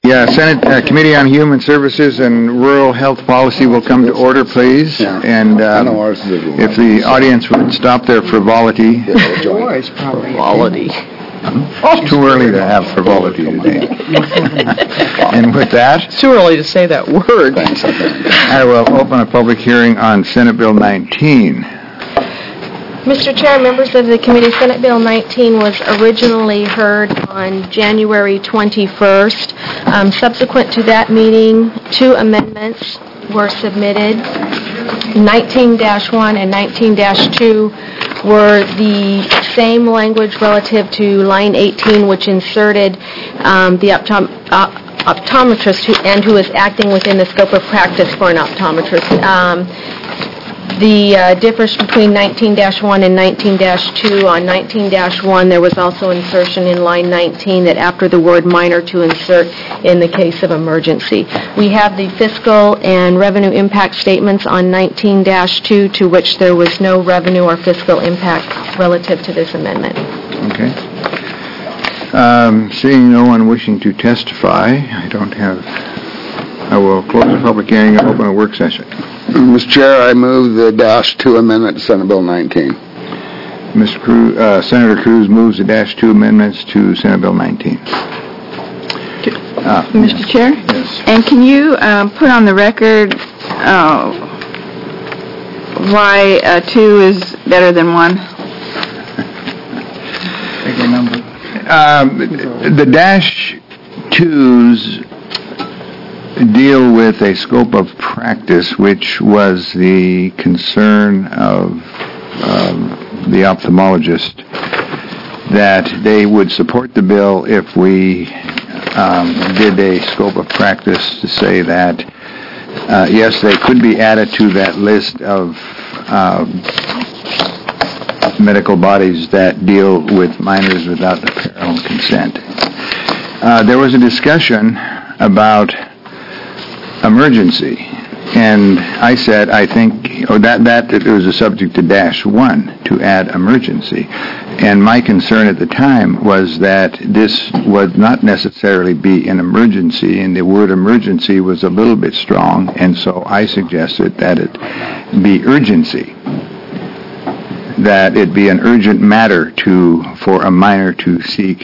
Yeah, Senate Committee on Human Services and Rural Health Policy will come to order, please. Yeah. And if the audience would stop their frivolity. Frivolity. It's too early to have frivolity today. And with that, It's too early to say that word. I will open a public hearing on Senate Bill 19. Mr. Chair, members of the committee, Senate Bill 19 was originally heard on January 21st. Subsequent to that meeting, 2 amendments were submitted. 19-1 and 19-2 were the same language relative to line 18, which inserted the optometrist who is acting within the scope of practice for an optometrist. The difference between 19-1 and 19-2, on 19-1 there was also insertion in line 19 that after the word minor to insert in the case of emergency. We have the fiscal and revenue impact statements on 19-2 to which there was no revenue or fiscal impact relative to this amendment. Okay. Seeing no one wishing to testify, I will close the public hearing and open a work session. Mr. Chair, I move the -2 amendment to Senate Bill 19. Senator Cruz moves the -2 amendments to Senate Bill 19. Mr. Chair? Yes. And can you put on the record why 2 is better than 1? The -2s deal with a scope of practice which was the concern of the ophthalmologist, that they would support the bill if we did a scope of practice to say that yes, they could be added to that list of medical bodies that deal with minors without the parental consent. There was a discussion about emergency, and I said I think that it was a subject to -1 to add emergency, and my concern at the time was that this would not necessarily be an emergency, and the word emergency was a little bit strong, and so I suggested that it be urgency, that it be an urgent matter for a minor to seek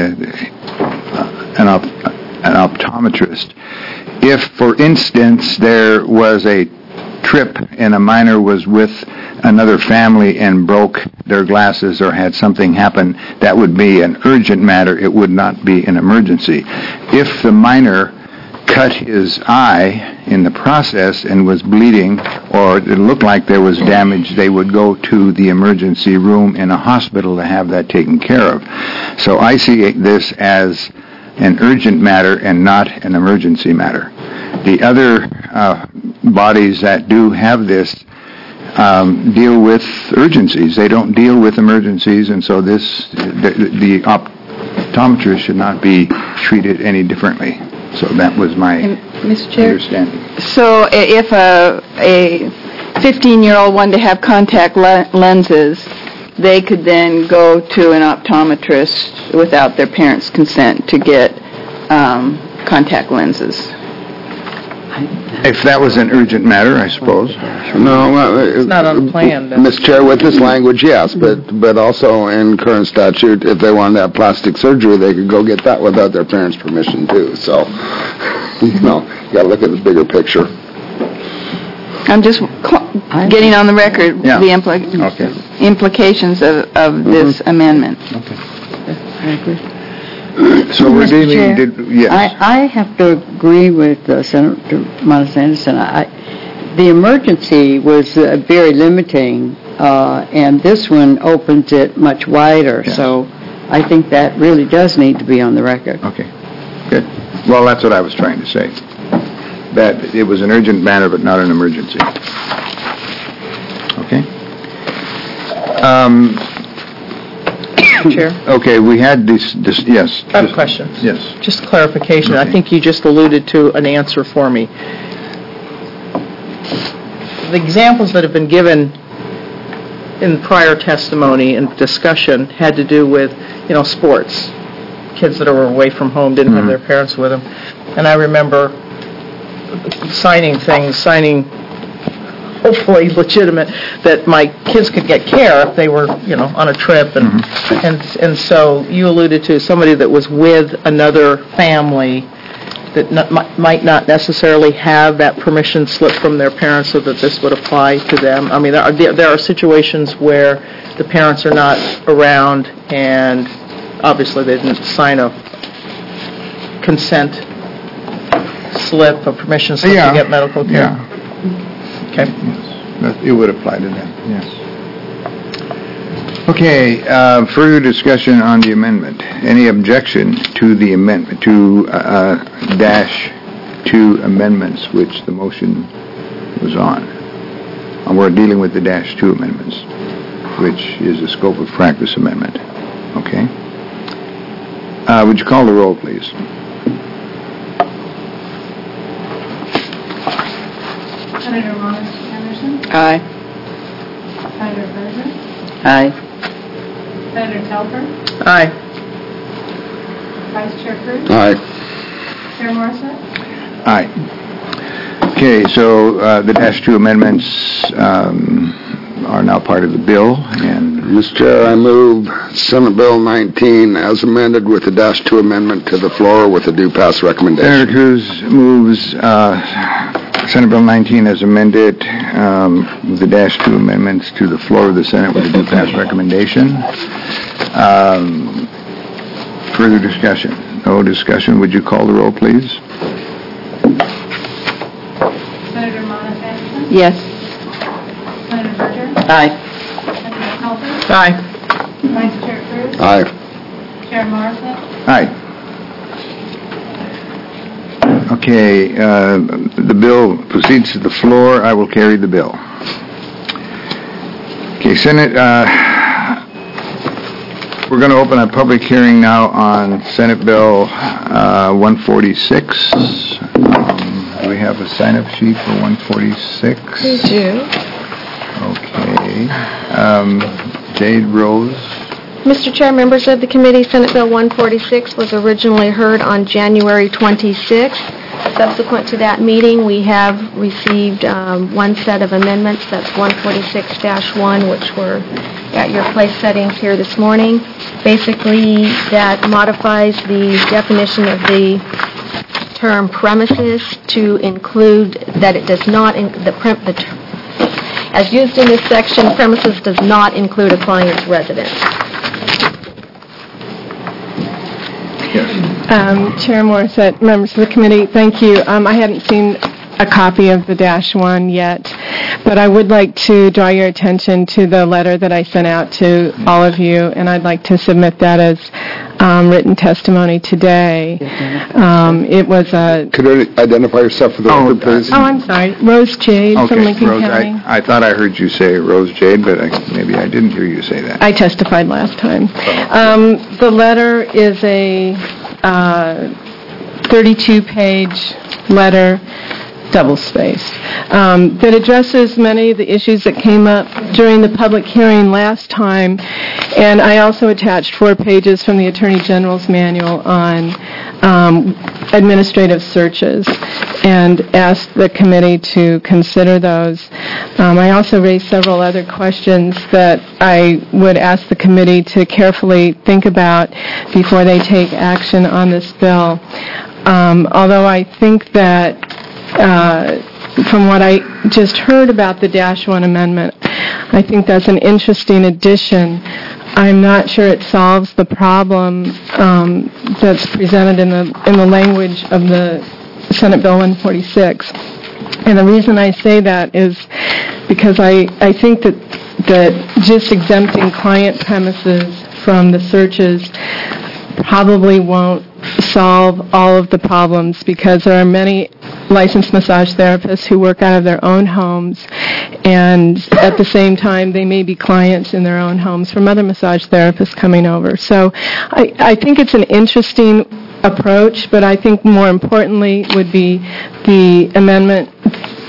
an optometrist. If, for instance, there was a trip and a minor was with another family and broke their glasses or had something happen, that would be an urgent matter. It would not be an emergency. If the minor cut his eye in the process and was bleeding, or it looked like there was damage, they would go to the emergency room in a hospital to have that taken care of. So I see this as an urgent matter and not an emergency matter. The other bodies that do have this deal with urgencies. They don't deal with emergencies, and so the optometrist should not be treated any differently. So that was my Mr. Chair? understanding. So if a 15-year-old wanted to have contact lenses, they could then go to an optometrist without their parents' consent to get contact lenses. If that was an urgent matter, I suppose. No, It's not on the plan, then. Mr. Chair, with this language, yes, but also in current statute, if they wanted to have plastic surgery, they could go get that without their parents' permission too. So, you got to look at the bigger picture. I'm just getting on the record the implications of this amendment. Okay. I agree. So we're Mr. Chair, dealing... Yes. I have to agree with Senator Monasanderson. The emergency was very limiting, and this one opens it much wider. Yes. So I think that really does need to be on the record. Okay, good. Well, that's what I was trying to say. That it was an urgent matter, but not an emergency. Okay. Chair? Okay, we had this yes. I have a question. Yes. Just clarification. Okay. I think you just alluded to an answer for me. The examples that have been given in prior testimony and discussion had to do with, sports, kids that were away from home, didn't have their parents with them. And I remember signing hopefully legitimate, that my kids could get care if they were, on a trip. And so you alluded to somebody that was with another family that might not necessarily have that permission slip from their parents so that this would apply to them. I mean, there are situations where the parents are not around and obviously they didn't sign a consent slip, a permission slip to get medical care. Yeah. Okay. Yes. It would apply to them, yes. Okay, further discussion on the amendment. Any objection to the amendment, to -2 amendments, which the motion was on? And we're dealing with the -2 amendments, which is the scope of practice amendment. Okay? Would you call the roll, please? Senator Monis Anderson? Aye. Senator Berger? Aye. Senator Telfer? Aye. Vice Chair Cruz? Aye. Chair Morissette? Aye. Okay, so the -2 amendments are now part of the bill, and Mr. Chair, I move Senate Bill 19 as amended with the -2 amendment to the floor with a due pass recommendation. Senator Cruz moves Senate Bill 19 as amended with the -2 amendments to the floor of the Senate with a due pass recommendation. Further discussion? No discussion. Would you call the roll, please? Senator Monis Anderson? Yes. Senator Berger? Aye. Senator Telfer? Aye. Vice Chair Cruz? Aye. Chair Morissette? Aye. Okay, the bill proceeds to the floor. I will carry the bill. Okay, Senate, we're going to open a public hearing now on Senate Bill 146. Do we have a sign-up sheet for 146? We do. Okay. Jade Rose. Mr. Chair, members of the committee, Senate Bill 146 was originally heard on January 26th. Subsequent to that meeting, we have received one set of amendments, that's 146-1, which were at your place settings here this morning. Basically, that modifies the definition of the term premises to include that it does not, as used in this section, premises does not include a client's residence. Chair Morissette, members of the committee, thank you. I hadn't seen a copy of the -1 yet, but I would like to draw your attention to the letter that I sent out to all of you, and I'd like to submit that as written testimony today. It was a... Could you identify yourself for the record, please? Oh, I'm sorry. Rose Jade from Okay, Lincoln Rose, County. I thought I heard you say Rose Jade, but maybe I didn't hear you say that. I testified last time. The letter is a 32-page letter, double-spaced, that addresses many of the issues that came up during the public hearing last time. And I also attached 4 pages from the Attorney General's manual on administrative searches and asked the committee to consider those. I also raised several other questions that I would ask the committee to carefully think about before they take action on this bill. Although I think that from what I just heard about the -1 amendment, I think that's an interesting addition. I'm not sure it solves the problem that's presented in the language of the Senate Bill 146. And the reason I say that is because I think that just exempting client premises from the searches probably won't solve all of the problems, because there are many licensed massage therapists who work out of their own homes, and at the same time they may be clients in their own homes from other massage therapists coming over. So I think it's an interesting approach, but I think more importantly would be the amendment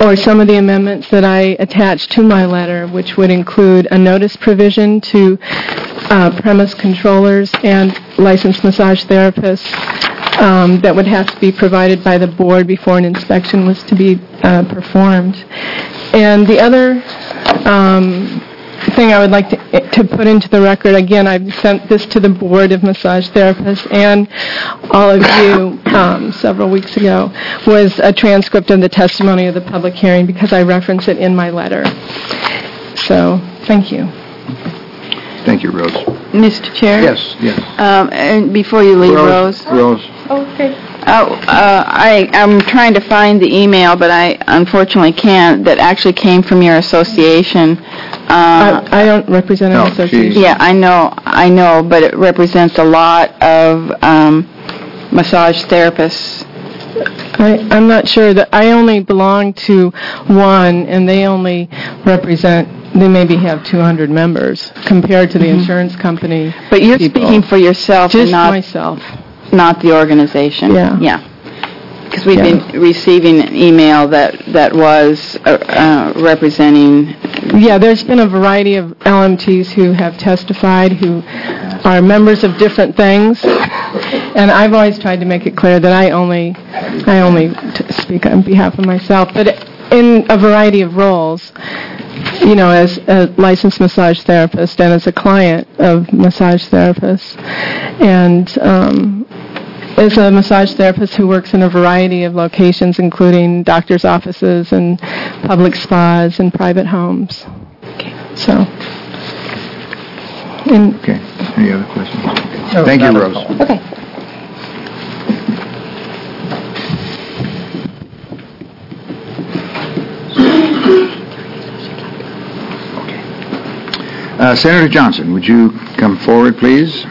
or some of the amendments that I attached to my letter, which would include a notice provision to premise controllers and licensed massage therapists that would have to be provided by the board before an inspection was to be performed. And the other thing I would like to put into the record, again, I've sent this to the Board of Massage Therapists and all of you several weeks ago, was a transcript of the testimony of the public hearing because I reference it in my letter. So, thank you. Thank you, Rose. Mr. Chair? Yes. And before you leave, Rose. Okay. I'm trying to find the email, but I unfortunately can't, that actually came from your association. I don't represent an association. Yeah, I know, but it represents a lot of massage therapists. I'm not sure. That I only belong to one, and they only represent, they maybe have 200 members compared to the insurance company. But you're people. speaking for yourself, Just and not myself. Not the organization. Yeah. Because we've been receiving an email that was representing. Yeah, there's been a variety of LMTs who have testified, who are members of different things, and I've always tried to make it clear that I only speak on behalf of myself, but in a variety of roles, you know, as a licensed massage therapist and as a client of massage therapists, and as a massage therapist who works in a variety of locations, including doctor's offices and public spas and private homes. So. Okay. Any other questions? No, Thank you, not at Rose. all. Okay. Senator Johnson, would you come forward, please?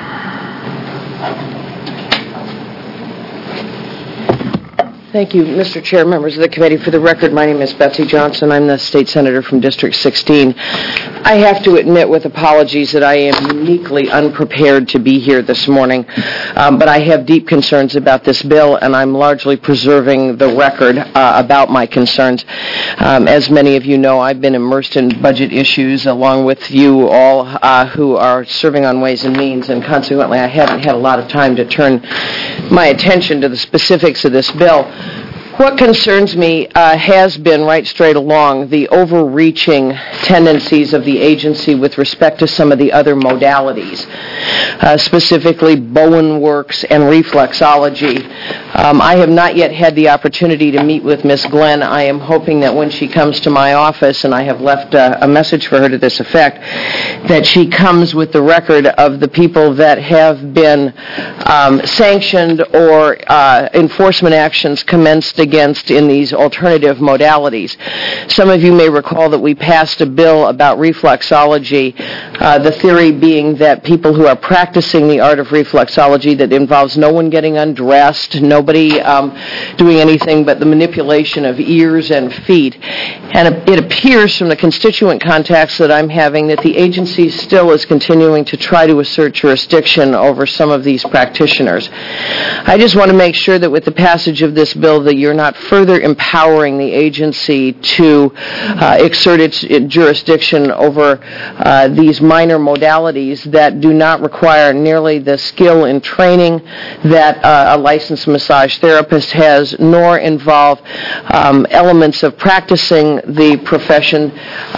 Thank you, Mr. Chair, members of the committee. For the record, my name is Betsy Johnson. I'm the state senator from District 16. I have to admit with apologies that I am uniquely unprepared to be here this morning, but I have deep concerns about this bill, and I'm largely preserving the record about my concerns. As many of you know, I've been immersed in budget issues along with you all who are serving on Ways and Means, and consequently I haven't had a lot of time to turn my attention to the specifics of this bill. What concerns me has been, right straight along, the overreaching tendencies of the agency with respect to some of the other modalities, specifically Bowen Works and reflexology. I have not yet had the opportunity to meet with Ms. Glenn. I am hoping that when she comes to my office, and I have left a message for her to this effect, that she comes with the record of the people that have been sanctioned or enforcement actions commenced against in these alternative modalities. Some of you may recall that we passed a bill about reflexology, the theory being that people who are practicing the art of reflexology that involves no one getting undressed, nobody doing anything but the manipulation of ears and feet. And it appears from the constituent contacts that I'm having that the agency still is continuing to try to assert jurisdiction over some of these practitioners. I just want to make sure that with the passage of this bill that you're not further empowering the agency to exert its jurisdiction over these minor modalities that do not require nearly the skill and training that a licensed massage therapist has, nor involve elements of practicing the profession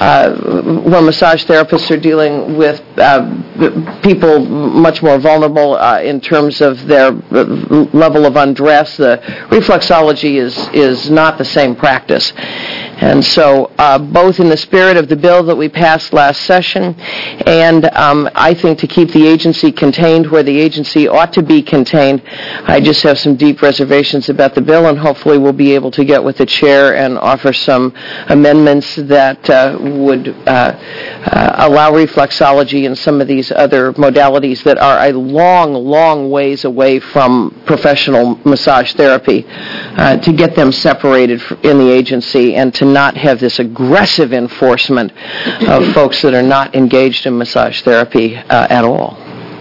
when massage therapists are dealing with people much more vulnerable in terms of their level of undress. The reflexology is not the same practice. And so both in the spirit of the bill that we passed last session and I think to keep the agency contained where the agency ought to be contained, I just have some deep reservations about the bill, and hopefully we'll be able to get with the chair and offer some amendments that would allow reflexology and some of these other modalities that are a long, long ways away from professional massage therapy to get them separated in the agency and to not have this aggressive enforcement of folks that are not engaged in massage therapy at all.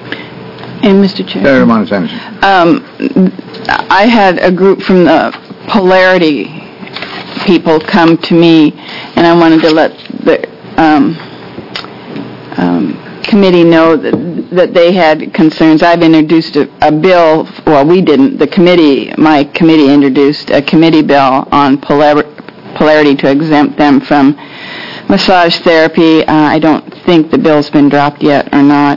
And Mr. Chair, Senator Montanez. I had a group from the Polarity people come to me, and I wanted to let the committee know that they had concerns. I've introduced a bill, well, we didn't, my committee introduced a committee bill on polarity to exempt them from massage therapy. I don't think the bill's been dropped yet or not.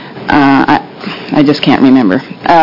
I just can't remember.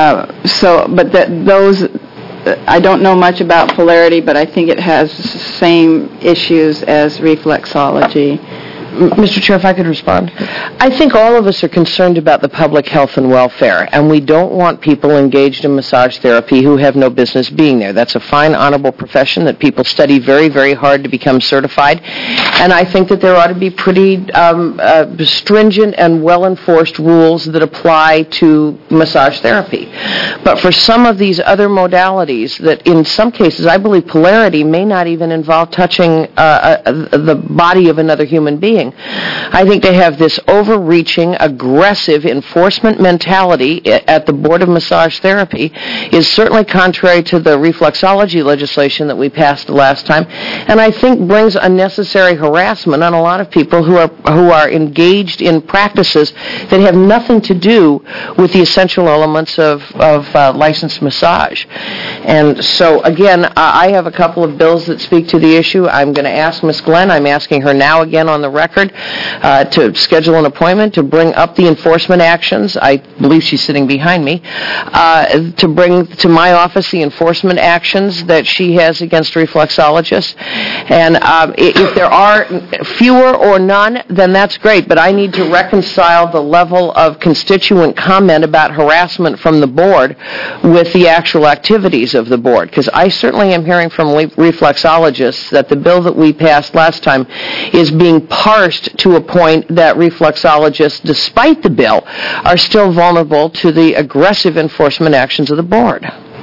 Those, I don't know much about polarity, but I think it has the same issues as reflexology. Mr. Chair, if I could respond. I think all of us are concerned about the public health and welfare, and we don't want people engaged in massage therapy who have no business being there. That's a fine, honorable profession that people study very, very hard to become certified, and I think that there ought to be pretty stringent and well-enforced rules that apply to massage therapy. But for some of these other modalities that in some cases, I believe polarity may not even involve touching the body of another human being. I think they have this overreaching, aggressive enforcement mentality at the Board of Massage Therapy is certainly contrary to the reflexology legislation that we passed the last time, and I think brings unnecessary harassment on a lot of people who are engaged in practices that have nothing to do with the essential elements of licensed massage. And so, again, I have a couple of bills that speak to the issue. I'm going to ask Ms. Glenn, I'm asking her now again on the record, to schedule an appointment to bring up the enforcement actions. I believe she's sitting behind me, to bring to my office the enforcement actions that she has against reflexologists. And if there are fewer or none, then that's great, but I need to reconcile the level of constituent comment about harassment from the board with the actual activities of the board, because I certainly am hearing from reflexologists that the bill that we passed last time is being parsed to a point that reflexologists, despite the bill, are still vulnerable to the aggressive enforcement actions of the board.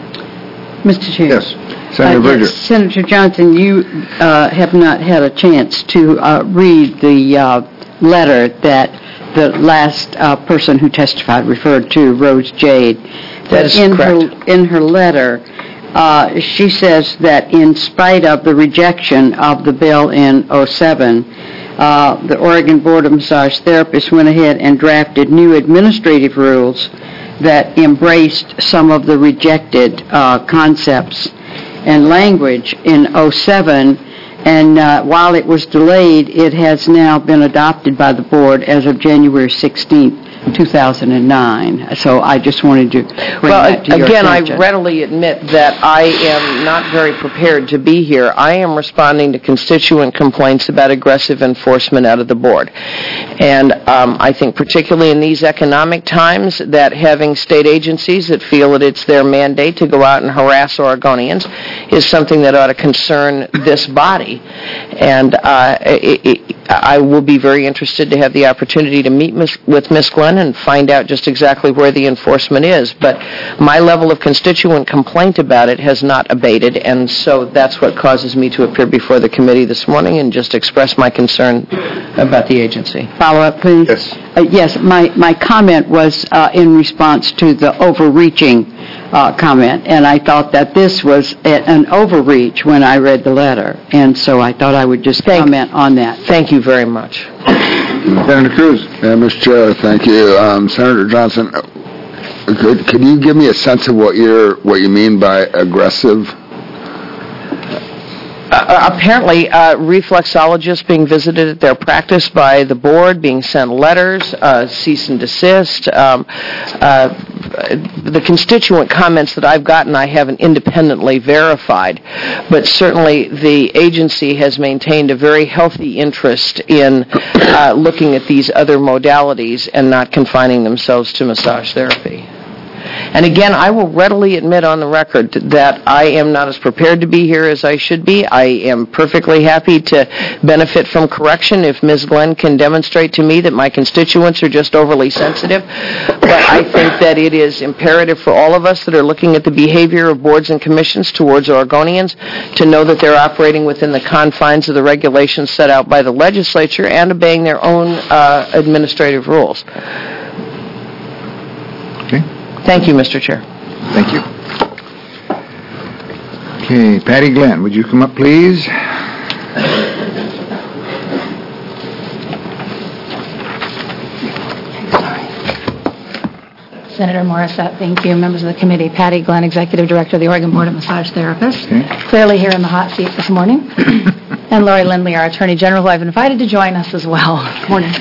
Mr. Chair. Yes. Senator Berger. Yes, Senator Johnson, you have not had a chance to read the letter that the last person who testified referred to, Rose Jade. That is correct. In her letter, she says that in spite of the rejection of the bill in 2007, the Oregon Board of Massage Therapists went ahead and drafted new administrative rules that embraced some of the rejected concepts and language in 2007, and while it was delayed, it has now been adopted by the board as of January 16th, 2009. So I just wanted to bring that to your attention. I readily admit that I am not very prepared to be here. I am responding to constituent complaints about aggressive enforcement out of the board. And I think particularly in these economic times that having state agencies that feel that it's their mandate to go out and harass Oregonians is something that ought to concern this body. And I will be very interested to have the opportunity to meet with Ms. Glenn and find out just exactly where the enforcement is. But my level of constituent complaint about it has not abated, and so that's what causes me to appear before the committee this morning and just express my concern about the agency. Follow-up, please. Yes. Yes, my comment was in response to the overreaching comment, and I thought that this was an overreach when I read the letter, and so I thought I would just comment on that. Thank you very much. Senator Cruz. Yeah, Mr. Chair, thank you. Senator Johnson, could you give me a sense of what you mean by aggressive? Apparently, reflexologists being visited at their practice by the board, being sent letters, cease and desist. The constituent comments that I've gotten, I haven't independently verified, but certainly the agency has maintained a very healthy interest in looking at these other modalities and not confining themselves to massage therapy. And again, I will readily admit on the record that I am not as prepared to be here as I should be. I am perfectly happy to benefit from correction if Ms. Glenn can demonstrate to me that my constituents are just overly sensitive. But I think that it is imperative for all of us that are looking at the behavior of boards and commissions towards Oregonians to know that they're operating within the confines of the regulations set out by the legislature and obeying their own administrative rules. Okay. Thank you, Mr. Chair. Thank you. Okay, Patty Glenn, would you come up, please? Senator Morissette, thank you. Members of the committee, Patty Glenn, Executive Director of the Oregon Board of Massage Therapists. Okay. Clearly here in the hot seat this morning. And Lori Lindley, our Attorney General, who I've invited to join us as well. Morning.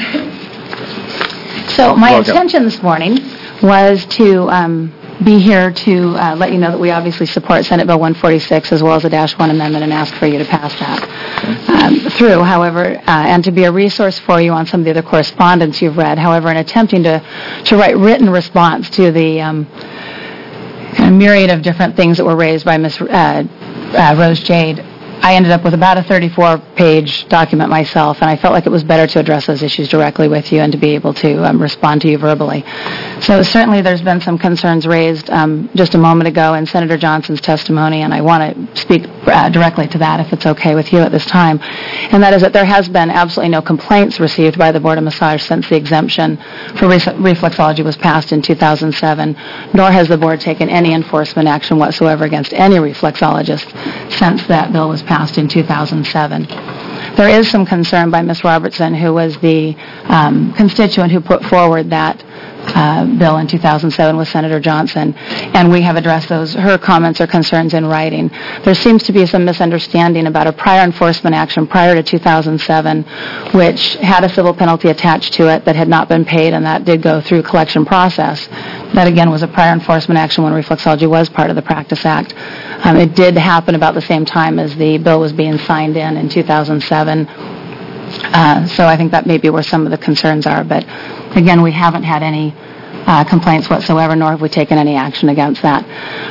So my Welcome. intention this morning was to be here to let you know that we obviously support Senate Bill 146 as well as the Dash 1 amendment and ask for you to pass that through. However, and to be a resource for you on some of the other correspondence you've read. However, in attempting to write written response to the kind of myriad of different things that were raised by Ms. Rose Jade, I ended up with about a 34-page document myself, and I felt like it was better to address those issues directly with you and to be able to respond to you verbally. So certainly there's been some concerns raised just a moment ago in Senator Johnson's testimony, and I want to speak directly to that if it's okay with you at this time. And that is that there has been absolutely no complaints received by the Board of Massage since the exemption for reflexology was passed in 2007, nor has the Board taken any enforcement action whatsoever against any reflexologist since that bill was passed in 2007. There is some concern by Ms. Robertson, who was the constituent who put forward that bill in 2007 with Senator Johnson, and we have addressed her comments or concerns in writing. There seems to be some misunderstanding about a prior enforcement action prior to 2007, which had a civil penalty attached to it that had not been paid, and that did go through collection process. That, again, was a prior enforcement action when reflexology was part of the Practice Act. It did happen about the same time as the bill was being signed in 2007. So I think that may be where some of the concerns are. But, again, we haven't had any complaints whatsoever, nor have we taken any action against that.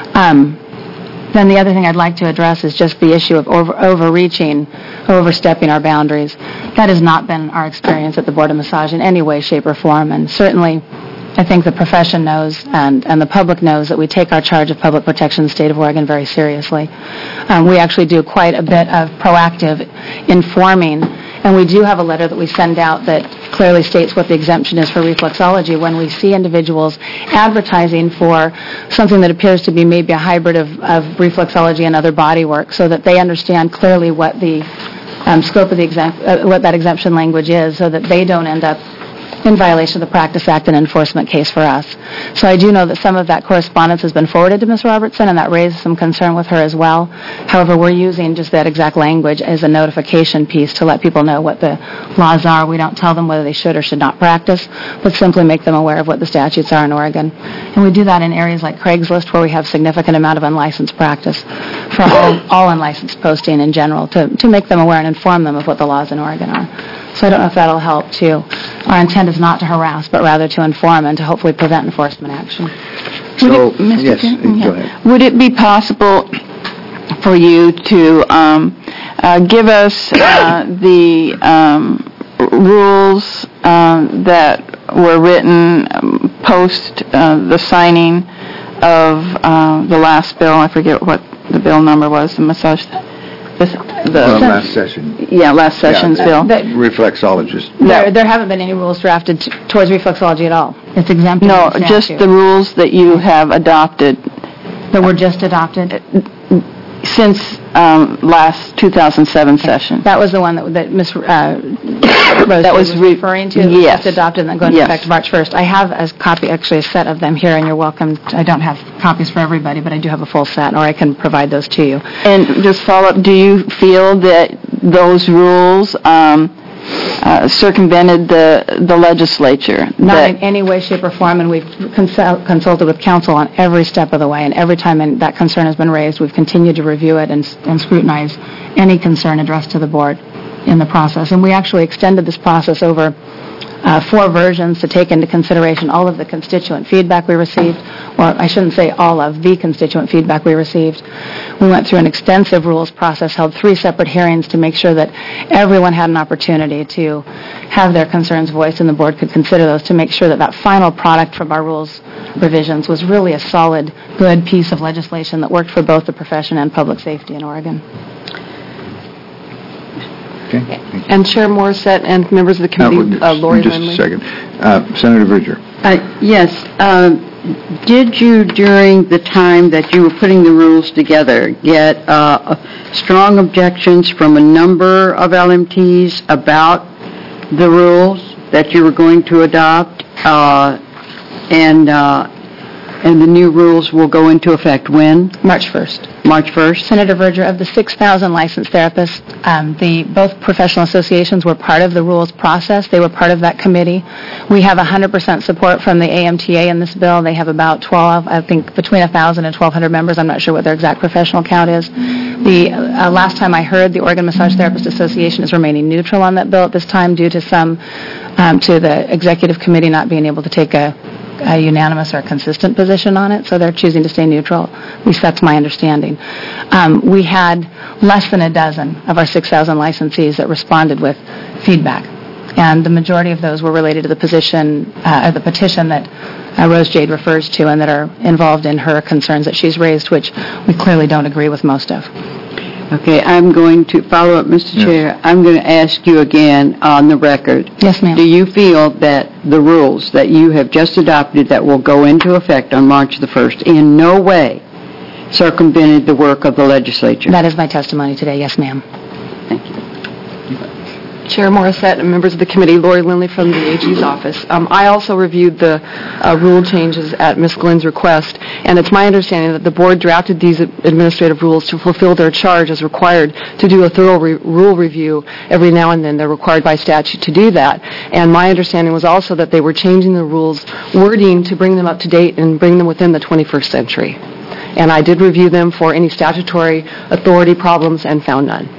Then the other thing I'd like to address is just the issue of overreaching, overstepping our boundaries. That has not been our experience at the Board of Massage in any way, shape, or form. And certainly I think the profession knows and the public knows that we take our charge of public protection in the state of Oregon very seriously. We actually do quite a bit of proactive informing, and we do have a letter that we send out that clearly states what the exemption is for reflexology when we see individuals advertising for something that appears to be maybe a hybrid of reflexology and other body work, so that they understand clearly what the scope of the what that exemption language is, so that they don't end up in violation of the Practice Act and enforcement case for us. So I do know that some of that correspondence has been forwarded to Ms. Robertson, and that raised some concern with her as well. However, we're using just that exact language as a notification piece to let people know what the laws are. We don't tell them whether they should or should not practice, but simply make them aware of what the statutes are in Oregon. And we do that in areas like Craigslist, where we have significant amount of unlicensed practice, for all unlicensed posting in general, to make them aware and inform them of what the laws in Oregon are. So I don't know if that'll help, too. Our intent is not to harass, but rather to inform and to hopefully prevent enforcement action. So, Mr. yes, Chairman? go ahead. Would it be possible for you to give us the rules that were written post the signing of the last bill? I forget what the bill number was, the massage... last session. Yeah, last session's bill. Reflexologist. There haven't been any rules drafted towards reflexology at all. It's exempt. No, just the rules that you have adopted. That were just adopted? Since last 2007 session. That was the one that Ms. Rose was referring to. Yes. Just adopted and then going into effect March 1st. I have a copy, actually a set of them here, and you're welcome. I don't have copies for everybody, but I do have a full set, or I can provide those to you. And just follow up, do you feel that those rules circumvented the legislature? Not in any way, shape, or form, and we've consulted with counsel on every step of the way, and every time that concern has been raised, we've continued to review it and scrutinize any concern addressed to the board in the process. And we actually extended this process over 4 versions to take into consideration all of the constituent feedback we received, or I shouldn't say all of the constituent feedback we received. We went through an extensive rules process, held 3 separate hearings to make sure that everyone had an opportunity to have their concerns voiced and the board could consider those, to make sure that that final product from our rules revisions was really a solid, good piece of legislation that worked for both the profession and public safety in Oregon. Okay. And Chair Morissette and members of the committee, Lori Just Lindley. a second. Senator Bridger. Yes. Did you, during the time that you were putting the rules together, get strong objections from a number of LMTs about the rules that you were going to adopt? And the new rules will go into effect when? March 1st. March 1st? Senator Verger, of the 6,000 licensed therapists, both professional associations were part of the rules process. They were part of that committee. We have 100% support from the AMTA in this bill. They have about 12, I think between 1,000 and 1,200 members. I'm not sure what their exact professional count is. The last time I heard, the Oregon Massage Therapist Association is remaining neutral on that bill at this time due to to the executive committee not being able to take a unanimous or consistent position on it, so they're choosing to stay neutral. At least that's my understanding. We had less than a dozen of our 6,000 licensees that responded with feedback, and the majority of those were related to the petition that Rose Jade refers to and that are involved in her concerns that she's raised, which we clearly don't agree with most of. Okay, I'm going to follow up, Mr. Yes. Chair. I'm going to ask you again on the record. Yes, ma'am. Do you feel that the rules that you have just adopted that will go into effect on March the 1st in no way circumvented the work of the legislature? That is my testimony today. Yes, ma'am. Thank you. Chair Morissette and members of the committee, Lori Lindley from the AG's office. I also reviewed the rule changes at Ms. Glynn's request, and it's my understanding that the board drafted these administrative rules to fulfill their charge as required to do a thorough rule review every now and then. They're required by statute to do that. And my understanding was also that they were changing the rules wording to bring them up to date and bring them within the 21st century. And I did review them for any statutory authority problems and found none.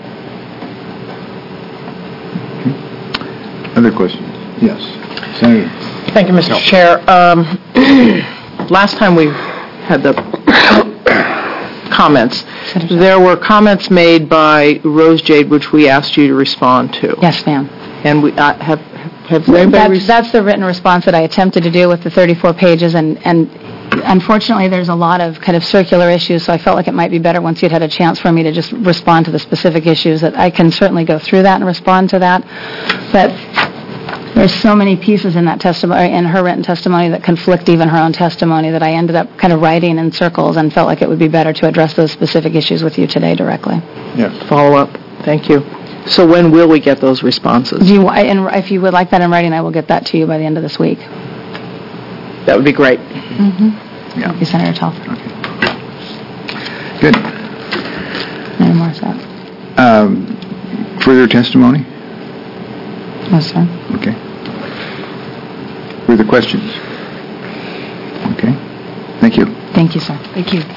Other questions? Yes. Senator. Thank you, Mr. Chair. Last time we had the comments, there were comments made by Rose Jade, which we asked you to respond to. Yes, ma'am. And we have anybody... That's the written response that I attempted to do with the 34 pages, and unfortunately there's a lot of kind of circular issues, so I felt like it might be better once you'd had a chance for me to just respond to the specific issues. That I can certainly go through that and respond to that, but there's so many pieces in that testimony, in her written testimony, that conflict even her own testimony, that I ended up kind of writing in circles and felt like it would be better to address those specific issues with you today directly. Yes. Follow up. Thank you. So when will we get those responses? If you would like that in writing, I will get that to you by the end of this week. That would be great. Mm-hmm. Yeah. Thank you, Senator Telford. Okay. Good. Any more, sir? Further testimony? No, sir. Okay. Further questions? Okay. Thank you. Thank you, sir. Thank you.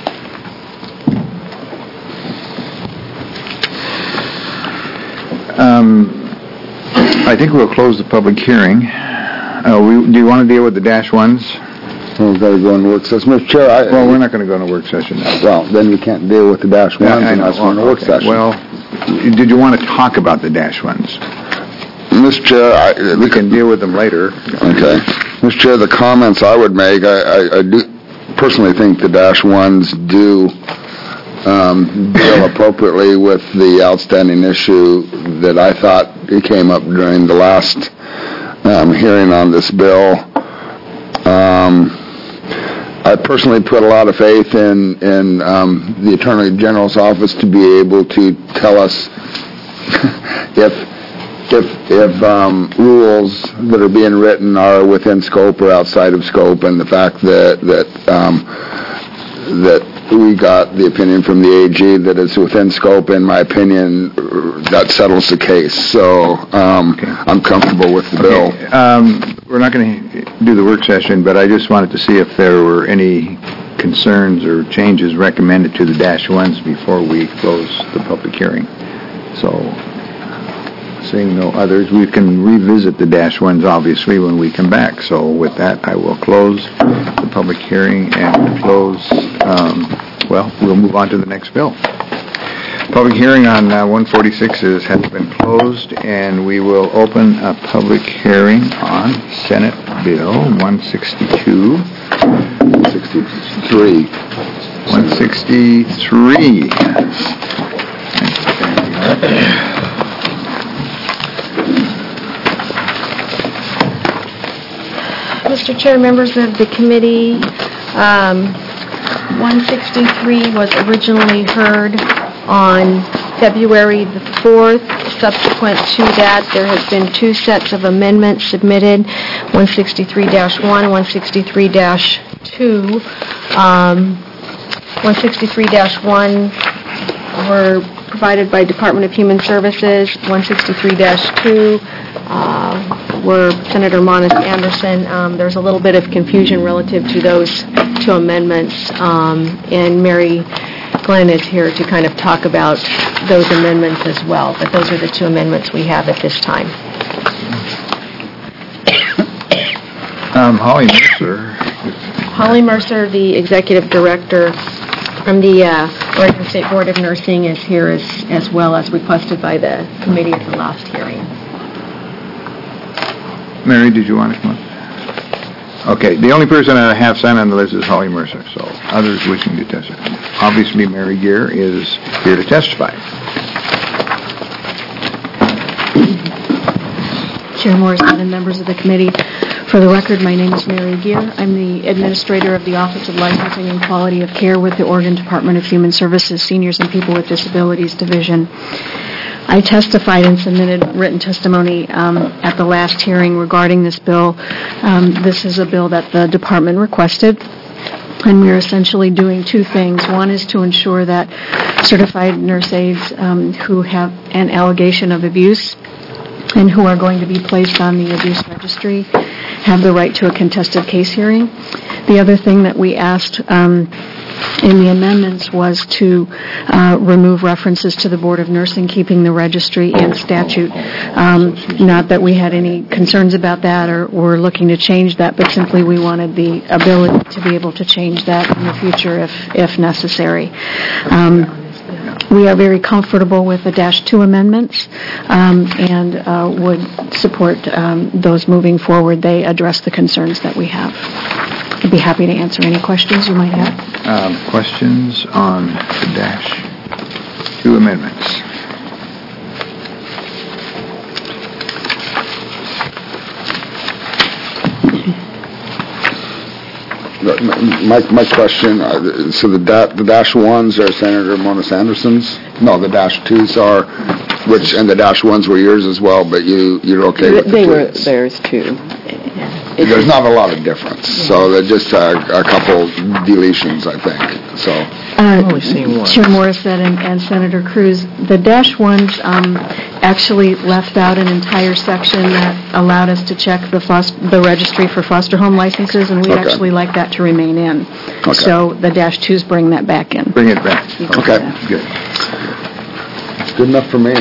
I think we'll close the public hearing. Do you want to deal with the -1s? We've got to go into work session. Mr. Chair, Well, we're not going to go into work session now. well, then we can't deal with the -1s unless we're in a work Okay. session. Well, did you want to talk about the -1s? Mr. Chair, We can deal with them later. Okay. Mr. Chair, the comments I would make, I do personally think the -1s do deal appropriately with the outstanding issue that I thought it came up during the last hearing on this bill. I personally put a lot of faith in the Attorney General's office to be able to tell us if rules that are being written are within scope or outside of scope, and the fact that we got the opinion from the AG that it's within scope, in my opinion, that settles the case. So I'm comfortable with the bill. We're not going to do the work session, but I just wanted to see if there were any concerns or changes recommended to the -1s before we close the public hearing. So, seeing no others, we can revisit the -1s obviously when we come back. So with that, I will close the public hearing and close, we'll move on to the next bill. Public hearing on 146 has been closed, and we will open a public hearing on Senate Bill 162. 163. 163. Mr. Chair, members of the committee, 163 was originally heard on February the 4th. Subsequent to that, there has been two sets of amendments submitted, 163-1, 163-2. 163-1 were provided by Department of Human Services. 163-2 were Senator Monis Anderson. There's a little bit of confusion relative to those two amendments, and Mary Glenn is here to kind of talk about those amendments as well, but those are the two amendments we have at this time. Holly Mercer. Holly Mercer, the Executive Director from the Oregon State Board of Nursing, is here as well as requested by the committee at the last hearing. Mary, did you want to come up? Okay, the only person I have signed on the list is Holly Mercer, so others wishing to testify. Obviously, Mary Gear is here to testify. Chair Morrison and members of the committee, for the record, my name is Mary Gear. I'm the administrator of the Office of Licensing and Quality of Care with the Oregon Department of Human Services Seniors and People with Disabilities Division. I testified and submitted written testimony at the last hearing regarding this bill. This is a bill that the department requested, and we're essentially doing two things. One is to ensure that certified nurse aides who have an allegation of abuse and who are going to be placed on the abuse registry have the right to a contested case hearing. The other thing that we asked in the amendments was to remove references to the Board of Nursing, keeping the registry in statute. Not that we had any concerns about that or were looking to change that, but simply we wanted the ability to be able to change that in the future if necessary. We are very comfortable with the -2 amendments and would support those moving forward. They address the concerns that we have. I'd be happy to answer any questions you might have. Questions on the -2 amendments? My question, so the -1s are Senator Monis Anderson's? No, the -2s are, and the -1s were yours as well, but you're okay with the They were twos? theirs too. There's not a lot of difference, so they're just a couple deletions, I think, so. only seen one. Chair Morissette and Senator Cruz, the -1s actually left out an entire section that allowed us to check the registry for foster home licenses, and we'd Okay. actually like that to remain in. Okay. So the -2s bring that back in. Bring it back. Okay. Good. It's good enough for me.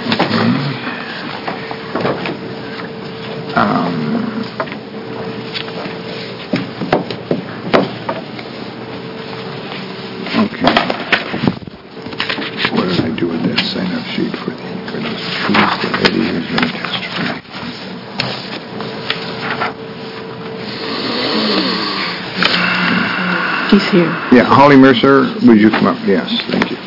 Okay. What did I do with that sign-up sheet for those trees that Eddie is going to testify? He's here. Yeah, Holly Mercer, would you come up? Yes, thank you.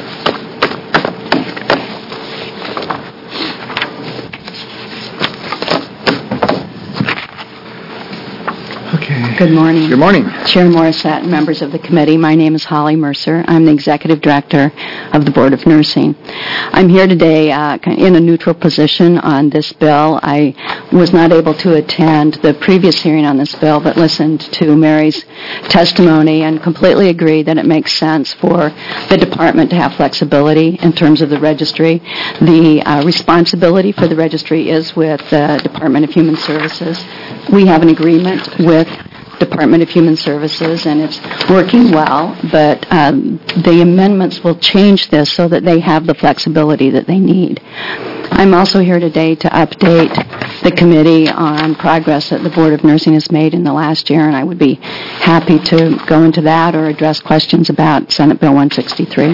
Okay. Good morning. Good morning. Chair Morissette and members of the committee, my name is Holly Mercer. I'm the Executive Director of the Board of Nursing. I'm here today in a neutral position on this bill. I was not able to attend the previous hearing on this bill, but listened to Mary's testimony and completely agree that it makes sense for the department to have flexibility in terms of the registry. The responsibility for the registry is with the Department of Human Services. We have an agreement with Department of Human Services, and it's working well, but the amendments will change this so that they have the flexibility that they need. I'm also here today to update the committee on progress that the Board of Nursing has made in the last year, and I would be happy to go into that or address questions about Senate Bill 163.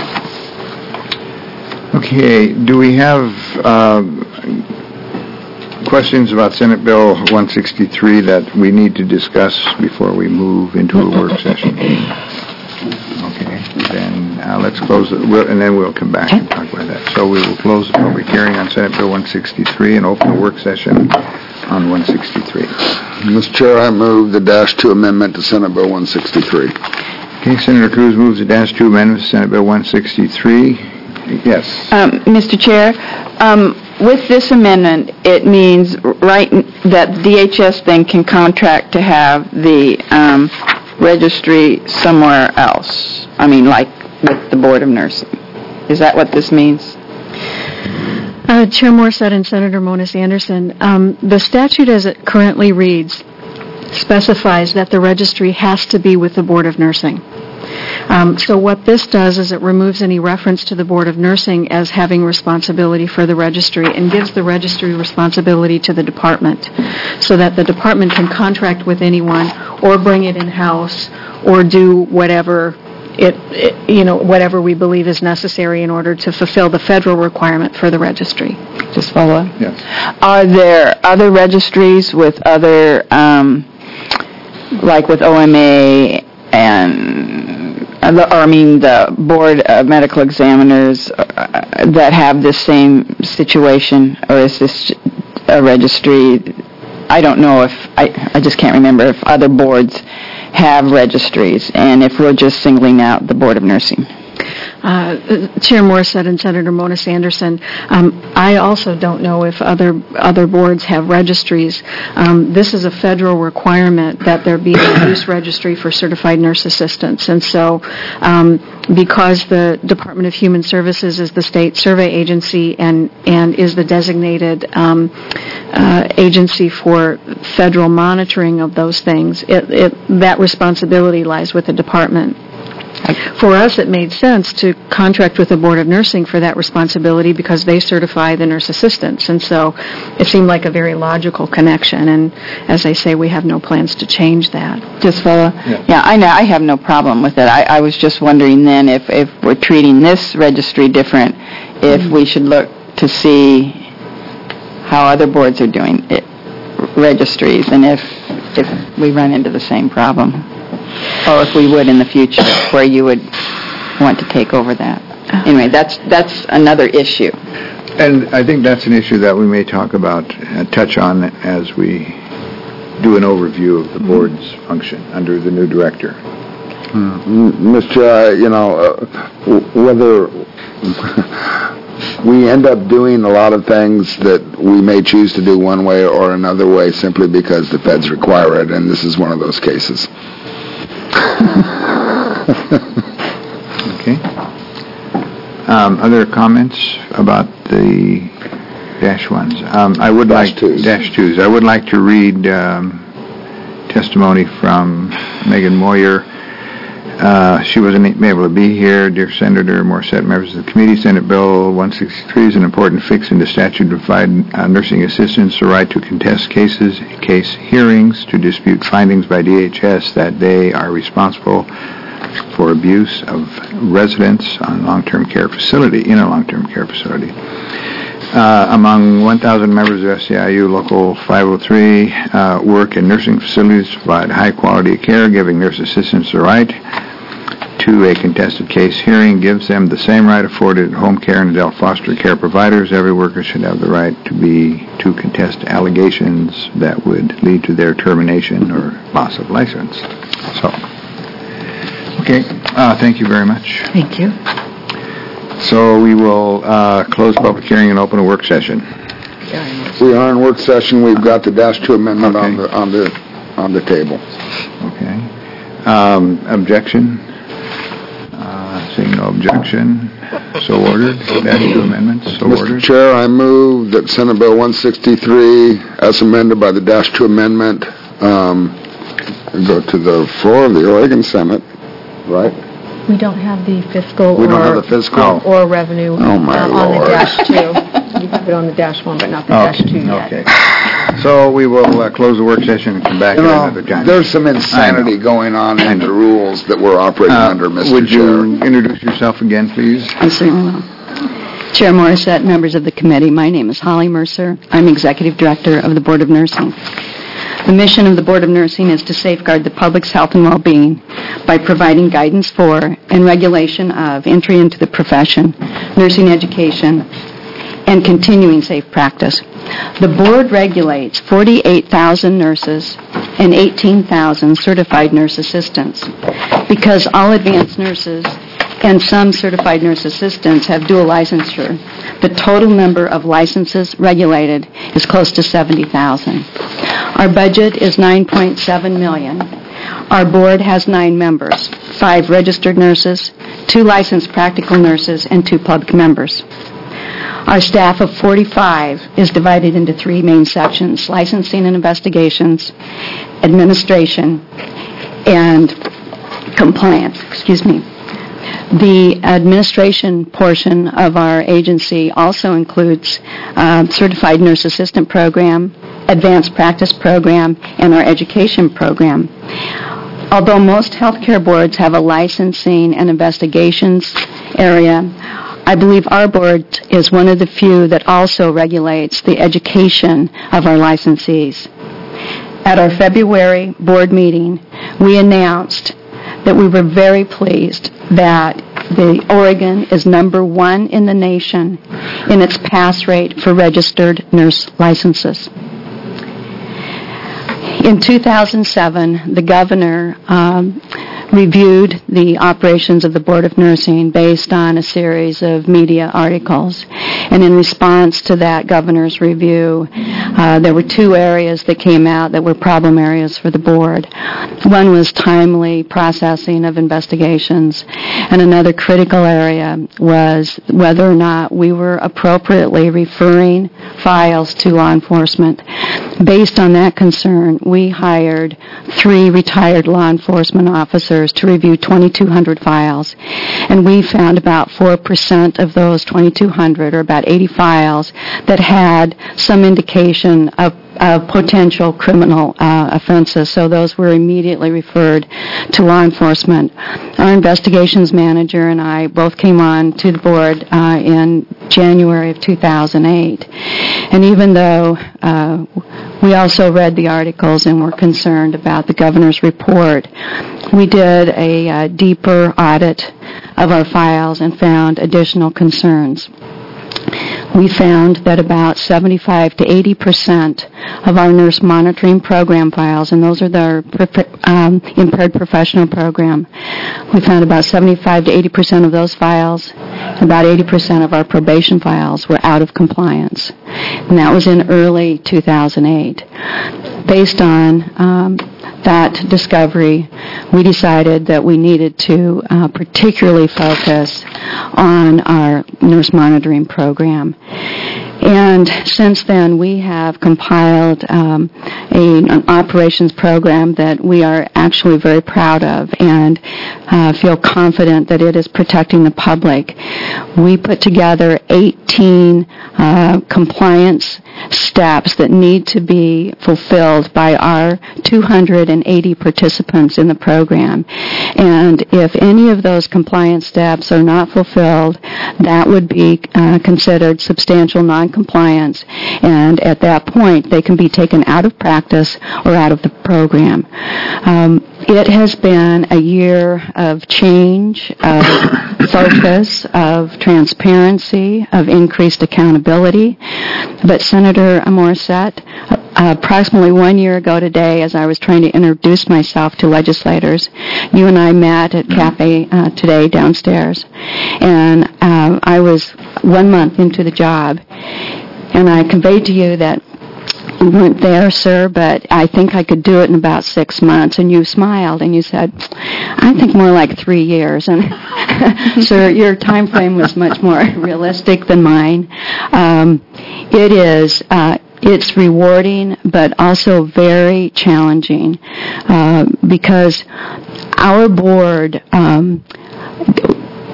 Okay, do we have questions about Senate Bill 163 that we need to discuss before we move into a work session? Okay, then let's let's close it, and then we'll come back and talk about that. So we will close the public hearing on Senate Bill 163 and open the work session on 163. Mr. Chair, I move the Dash 2 amendment to Senate Bill 163. Okay, Senator Cruz moves the Dash 2 amendment to Senate Bill 163. Yes. Mr. Chair, with this amendment, it means that DHS then can contract to have the registry somewhere else. I mean, like with the Board of Nursing. Is that what this means? Chair Morissette and Senator Moniz Anderson, the statute as it currently reads specifies that the registry has to be with the Board of Nursing. So what this does is it removes any reference to the Board of Nursing as having responsibility for the registry and gives the registry responsibility to the department so that the department can contract with anyone or bring it in-house or do whatever whatever we believe is necessary in order to fulfill the federal requirement for the registry. Just follow up? Yes. Are there other registries with other, like with OMA the Board of Medical Examiners that have this same situation, or is this a registry? I don't know if, I just can't remember if other boards have registries, and if we're just singling out the Board of Nursing. Chair Morissette and Senator Moniz Anderson, I also don't know if other boards have registries. This is a federal requirement that there be a use registry for certified nurse assistants, and so because the Department of Human Services is the state survey agency and is the designated agency for federal monitoring of those things, that responsibility lies with the department. For us, it made sense to contract with the Board of Nursing for that responsibility because they certify the nurse assistants, and so it seemed like a very logical connection, and as I say, we have no plans to change that. Just follow? Yeah, I know. I have no problem with it. I was just wondering then if we're treating this registry different, if we should look to see how other boards are doing it, registries, and if we run into the same problem. Or if we would in the future, where you would want to take over that. Anyway, that's another issue. And I think that's an issue that we may talk about, touch on as we do an overview of the board's function under the new director. Mr. Whether we end up doing a lot of things that we may choose to do one way or another way simply because the feds require it, and this is one of those cases. Okay. Other comments about the dash ones? I would like dash twos. I would like to read testimony from Megan Moyer. She wasn't able to be here. Dear Senator Morissette, members of the committee, Senate Bill 163 is an important fix in the statute to provide nursing assistants the right to contest case hearings, to dispute findings by DHS that they are responsible for abuse of residents in a long-term care facility. Among 1,000 members of SEIU Local 503 work in nursing facilities to provide high quality of care, giving nurse assistants the right to a contested case hearing gives them the same right afforded home care and adult foster care providers. Every worker should have the right to contest allegations that would lead to their termination or loss of license. So, okay, thank you very much. Thank you. So we will close public hearing and open a work session. We are in work session. We've got the Dash 2 amendment on the table. Okay. Objection? Seeing no objection, so ordered. Dash 2 amendments, so ordered. Mr. Chair, I move that Senate Bill 163, as amended by the Dash 2 amendment, go to the floor of the Oregon Senate, right? We don't have the fiscal or revenue on the Dash 2. You have it on the Dash 1, but not the Dash 2 yet. Okay. So we will close the work session and come back at another time. There's some insanity going on in the rules that we're operating under, Mr. Chair. Would you introduce yourself again, please? I certainly will. Chair Morissette, members of the committee, my name is Holly Mercer. I'm Executive Director of the Board of Nursing. The mission of the Board of Nursing is to safeguard the public's health and well-being by providing guidance for and regulation of entry into the profession, nursing education, and continuing safe practice. The board regulates 48,000 nurses and 18,000 certified nurse assistants. Because all advanced nurses and some certified nurse assistants have dual licensure, the total number of licenses regulated is close to 70,000. Our budget is $9.7 million. Our board has 9 members, 5 registered nurses, 2 licensed practical nurses, and 2 public members. Our staff of 45 is divided into 3 main sections: licensing and investigations, administration, and compliance. The administration portion of our agency also includes Certified Nurse Assistant Program, Advanced Practice Program, and our education program. Although most healthcare boards have a licensing and investigations area, I believe our board is one of the few that also regulates the education of our licensees. At our February board meeting, we announced that we were very pleased that Oregon is number 1 in the nation in its pass rate for registered nurse licenses. In 2007, the governor reviewed the operations of the Board of Nursing based on a series of media articles. And in response to that governor's review, there were 2 areas that came out that were problem areas for the board. One was timely processing of investigations, and another critical area was whether or not we were appropriately referring files to law enforcement. Based on that concern, we hired 3 retired law enforcement officers to review 2,200 files, and we found about 4% of those 2,200, or about 80 files, that had some indication of potential criminal offenses, so those were immediately referred to law enforcement. Our investigations manager and I both came on to the board in January of 2008, and even though we also read the articles and were concerned about the governor's report, we did a deeper audit of our files and found additional concerns. We found that about 75 to 80% of our nurse monitoring program files, and those are the impaired professional program, we found about 75 to 80% of those files, about 80% of our probation files were out of compliance. And that was in early 2008. Based on that discovery, we decided that we needed to particularly focus on our nurse monitoring program. And since then, we have compiled an operations program that we are actually very proud of and feel confident that it is protecting the public. We put together 18 compliance steps that need to be fulfilled by our 280 participants in the program. And if any of those compliance steps are not fulfilled, that would be considered substantial non-compliance, and at that point they can be taken out of practice or out of the program. It has been a year of change, of focus, of transparency, of increased accountability. But Senator Morissette, approximately 1 year ago today, as I was trying to introduce myself to legislators, you and I met at Cafe today downstairs. And I was 1 month into the job. And I conveyed to you that we weren't there, sir, but I think I could do it in about 6 months. And you smiled and you said, I think more like 3 years. And sir, your time frame was much more realistic than mine. It's rewarding, but also very challenging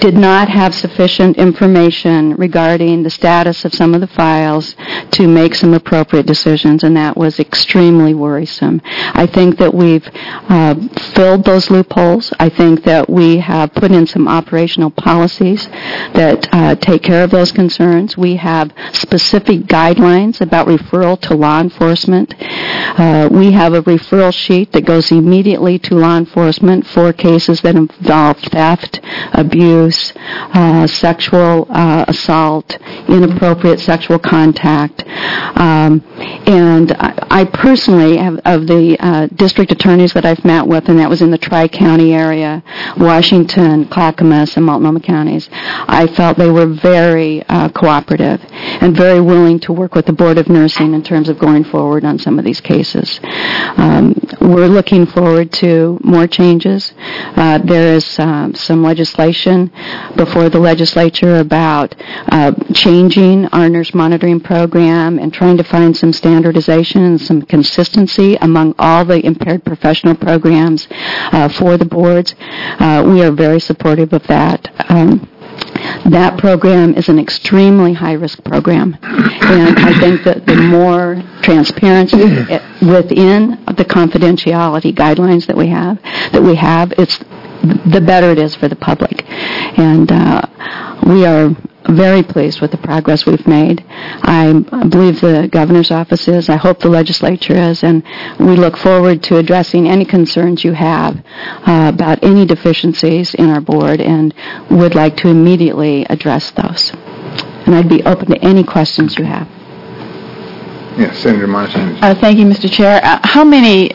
did not have sufficient information regarding the status of some of the files to make some appropriate decisions, and that was extremely worrisome. I think that we've filled those loopholes. I think that we have put in some operational policies that take care of those concerns. We have specific guidelines about referral to law enforcement. We have a referral sheet that goes immediately to law enforcement for cases that involve theft, abuse, sexual assault, inappropriate sexual contact. And I personally, of the district attorneys that I've met with, and that was in the Tri-County area, Washington, Clackamas, and Multnomah counties, I felt they were very cooperative and very willing to work with the Board of Nursing in terms of going forward on some of these cases. We're looking forward to more changes. There is some legislation before the legislature about changing our nurse monitoring program and trying to find some standardization and some consistency among all the impaired professional programs for the boards. We are very supportive of that. That program is an extremely high-risk program, and I think that the more transparency within the confidentiality guidelines that we have, it's the better it is for the public. And we are very pleased with the progress we've made. I believe the governor's office is. I hope the legislature is. And we look forward to addressing any concerns you have about any deficiencies in our board, and would like to immediately address those. And I'd be open to any questions you have. Yes, Senator Montesano. Thank you, Mr. Chair. How many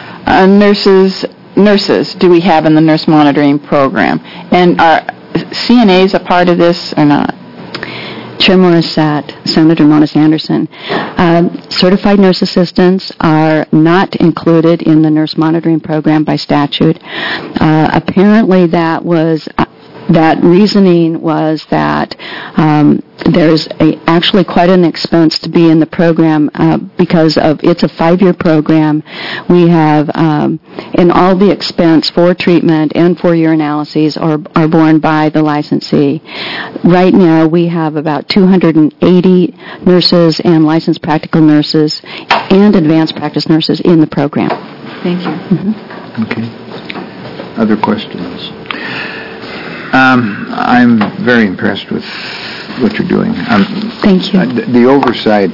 nurses do we have in the nurse monitoring program? And are CNAs a part of this or not? Chair Morissette, Senator Mona Anderson, certified nurse assistants are not included in the nurse monitoring program by statute. Apparently that reasoning was that there's actually quite an expense to be in the program because it's a 5-year program. We have, and all the expense for treatment and for your analyses are borne by the licensee. Right now we have about 280 nurses and licensed practical nurses and advanced practice nurses in the program. Thank you. Mm-hmm. Okay. Other questions? I'm very impressed with what you're doing. Thank you. The oversight,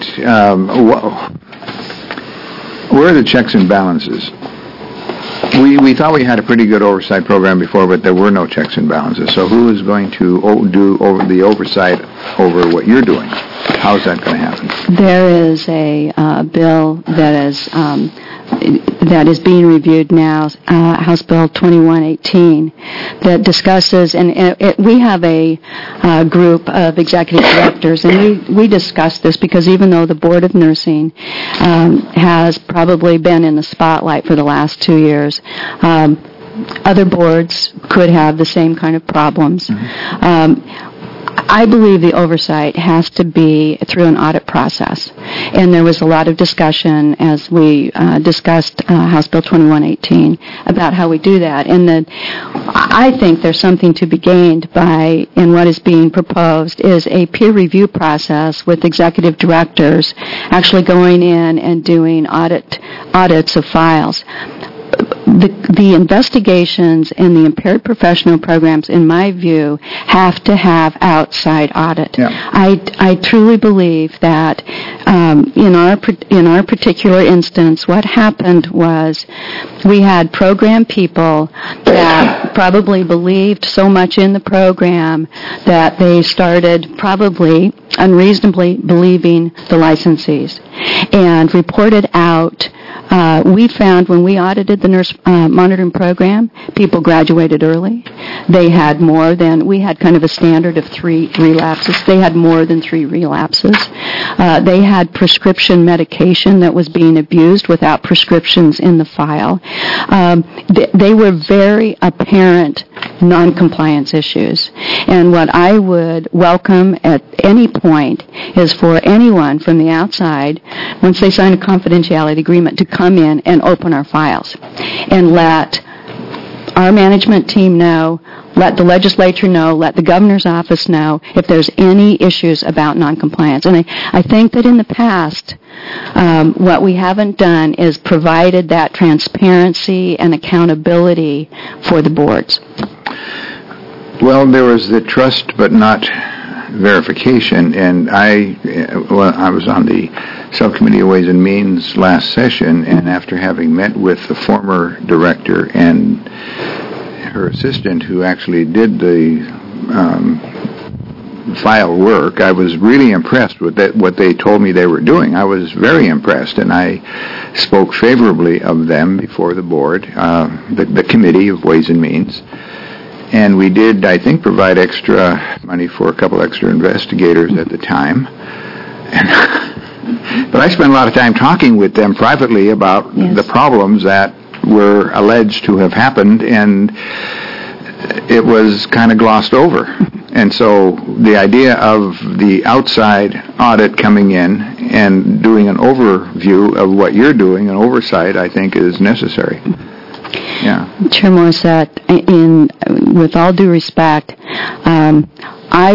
where are the checks and balances? We thought we had a pretty good oversight program before, but there were no checks and balances. So who is going to do the oversight over what you're doing? How is that going to happen? There is a bill that is being reviewed now, House Bill 2118, that discusses, and we have a group of executive directors, and we discuss this because even though the Board of Nursing has probably been in the spotlight for the last 2 years, other boards could have the same kind of problems. Mm-hmm. I believe the oversight has to be through an audit process. And there was a lot of discussion as we discussed House Bill 2118 about how we do that. And I think there's something to be gained by, in what is being proposed, is a peer review process with executive directors actually going in and doing audits of files. The investigations in the impaired professional programs, in my view, have to have outside audit. Yeah. I truly believe that in our particular instance, what happened was we had program people that probably believed so much in the program that they started probably unreasonably believing the licensees and reported out. We found when we audited the nurse monitoring program, people graduated early. They had we had kind of a standard of 3 relapses. They had more than 3 relapses. They had prescription medication that was being abused without prescriptions in the file. They were very apparent non-compliance issues. And what I would welcome at any point is for anyone from the outside, once they sign a confidentiality agreement, to come in and open our files and let our management team know let the legislature know, let the governor's office know if there's any issues about noncompliance. And I think that in the past, what we haven't done is provided that transparency and accountability for the boards. Well, there was the trust but not verification, and I was on the Subcommittee of Ways and Means last session, and after having met with the former director and her assistant who actually did the file work, I was really impressed with what they told me they were doing. I was very impressed, and I spoke favorably of them before the board, the Committee of Ways and Means. And we did, I think, provide extra money for a couple extra investigators at the time. But I spent a lot of time talking with them privately about the problems that were alleged to have happened, and it was kind of glossed over. And so the idea of the outside audit coming in and doing an overview of what you're doing, an oversight, I think is necessary. Yeah. Chair Morissette, with all due respect, I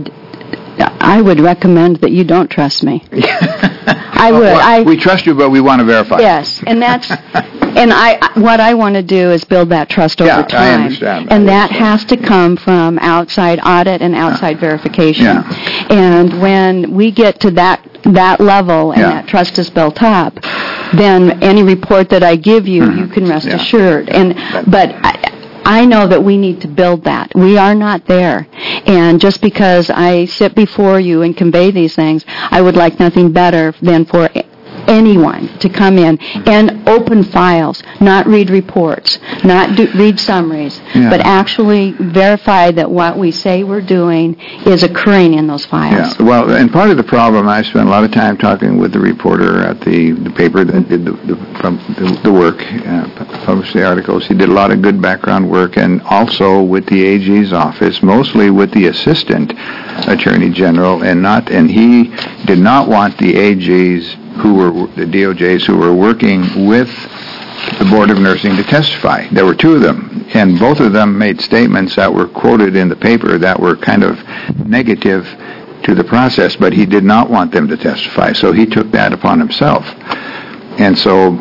would recommend that you don't trust me. I would. Well, we trust you, but we want to verify. Yes, and that's what I want to do is build that trust over time. I understand. And that has to come from outside audit and outside verification. Yeah. And when we get to that level and that trust is built up, then any report that I give you, you can rest assured. But I know that we need to build that. We are not there. And just because I sit before you and convey these things, I would like nothing better than for anyone to come in and open files, not read reports, not read summaries, but actually verify that what we say we're doing is occurring in those files. Yeah. Well, and part of the problem, I spent a lot of time talking with the reporter at the paper that did the work, published the articles. He did a lot of good background work, and also with the AG's office, mostly with the Assistant Attorney General, and he did not want the AGs the DOJs who were working with the Board of Nursing to testify. There were two of them, and both of them made statements that were quoted in the paper that were kind of negative to the process, but he did not want them to testify, so he took that upon himself. And so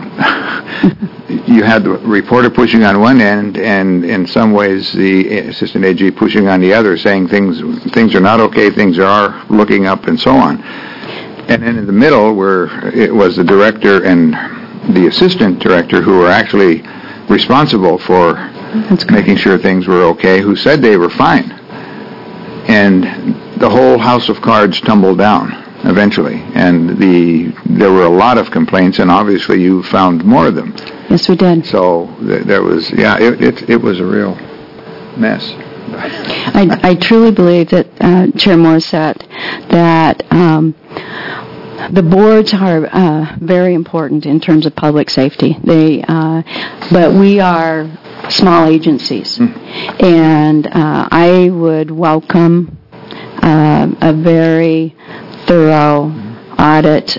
you had the reporter pushing on one end, and in some ways the Assistant AG pushing on the other, saying things are not okay, things are looking up, and so on. And then in the middle, where it was the director and the assistant director who were actually responsible for making sure things were okay, who said they were fine. And the whole house of cards tumbled down eventually. And there were a lot of complaints, and obviously you found more of them. Yes, we did. So there was, it was a real mess. I truly believe that, Chair Morissette, that the boards are very important in terms of public safety. But we are small agencies, and I would welcome a very thorough audit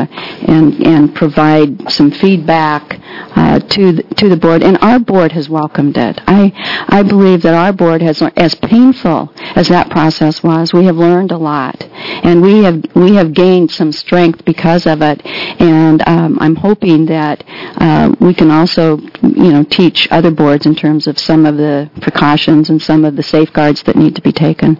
and provide some feedback to the board, and our board has welcomed it. I believe that our board has, as painful as that process was, we have learned a lot, and we have gained some strength because of it. And I'm hoping that we can also, teach other boards in terms of some of the precautions and some of the safeguards that need to be taken.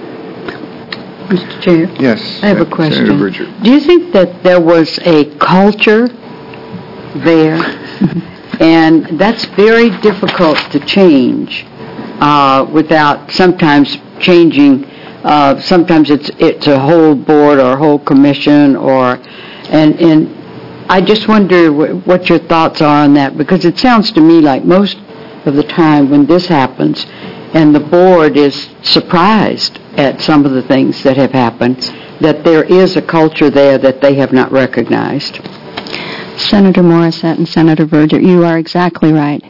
Mr. Chair? Yes. I have a question. Senator Bridger. Do you think that there was a culture there? And that's very difficult to change without sometimes changing. Sometimes it's a whole board or a whole commission, and I just wonder what your thoughts are on that, because it sounds to me like most of the time when this happens and the board is surprised at some of the things that have happened, that there is a culture there that they have not recognized. Senator Morissette and Senator Verger, you are exactly right.